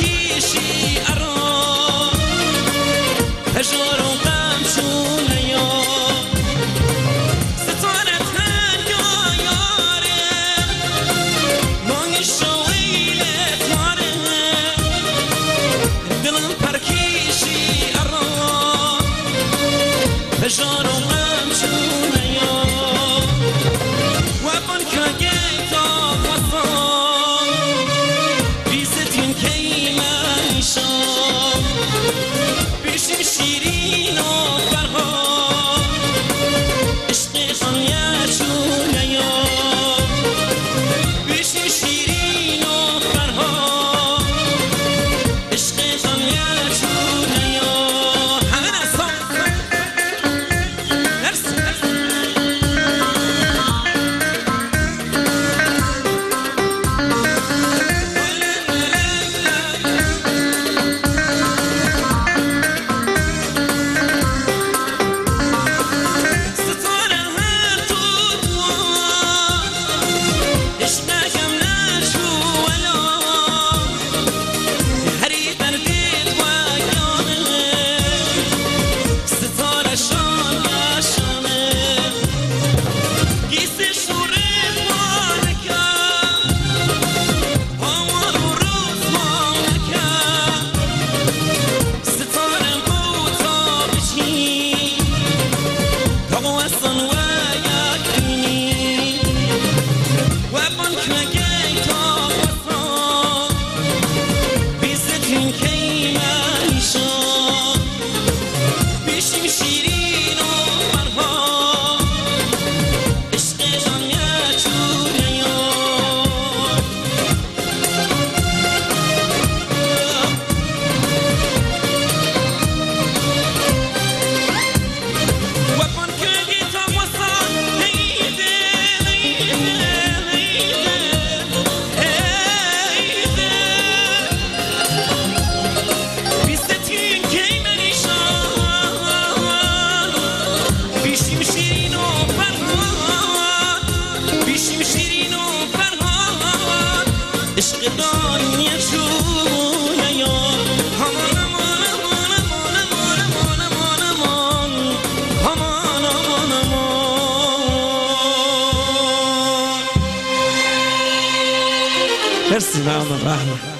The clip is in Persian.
پرکیشی ارا هجار و غم چونه یا ستاره تنیا یاره مانگ شویل تاره دلم پرکیشی ارا هجار و غم چونه یا وابن که تا وصال بیزتین که منشام بیشیم شیرین و فرها عشق خانیه چونه یا بیشیم شیرین و فرها عشق خانیه چونه یا همه نستان عشق دانیه چونه یا همان امان امان امان امان امان امان امان امان امان. مرسی ممنون.